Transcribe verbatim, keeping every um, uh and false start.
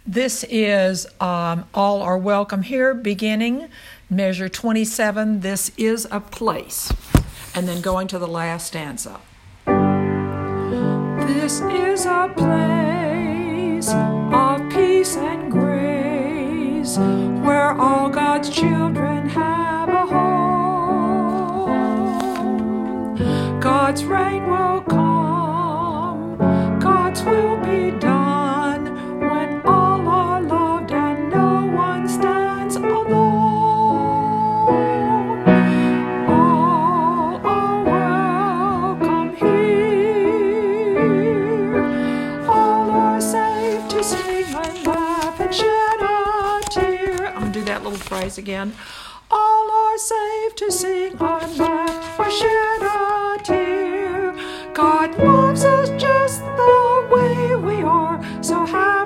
This is um, All Are Welcome Here, beginning measure twenty-seven, This is a Place, and then going to the last stanza. This is a place of peace and grace, where all God's children have a home. God's reign will come, God's will be done, when all are loved and no one stands alone. All are welcome here, all are safe to sing and laugh and shed a tear. I'm gonna do that little phrase again. All are safe to sing and laugh or shed a tear. God loves us just the way we are, so have